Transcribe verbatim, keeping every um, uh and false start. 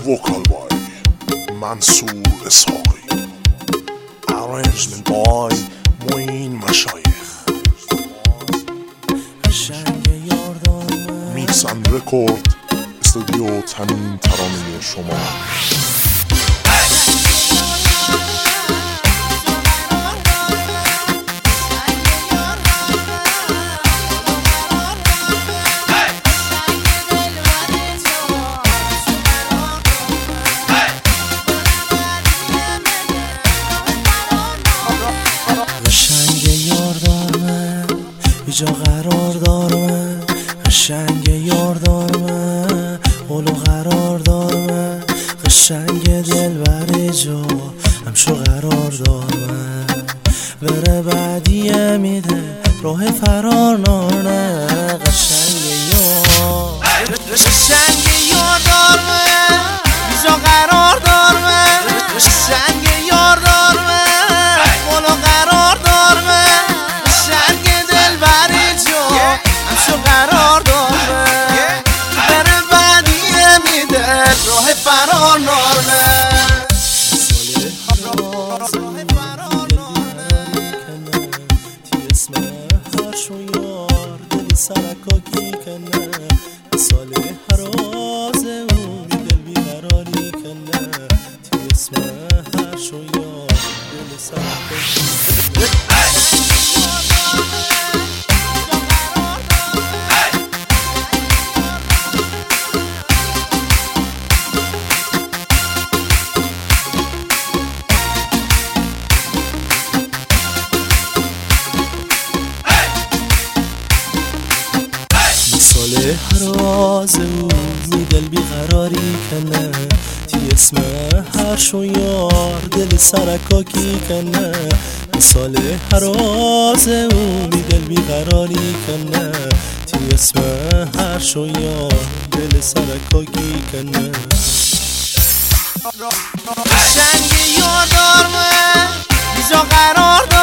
vocal by Mansour Esaqi, arrangement by Moin Mashayikh, Mix and Record استودیو تنین ترانه شما. جا قرار دارم قشنگ یار دارم قول و قرار دارم قشنگ دل بر جا همشو قرار دارم بره بعدی میده راه فرار نارنه قشنگ یار قشنگ یار دارم جا قرار دارم قشنگ یار دارم قول و قرار دارم همشو قرار داره بره بعدیه میده راه فرار نارنه راه فرار نارنه تی اسم هرشو یار دل سرکاکی کنه مثال حرازه اون دل بیقراری کنه تی اسم هرشو یار دل سرکاکی کنه مثال حراز او می دل بیقراری کنه تی اسم هرشو یار دل سرکاکی کنه مثال حراز او می دل بیقراری کنه تی اسم هرشو یار دل سرکاکی کنه قشنگ یار دارمه بیجا قرار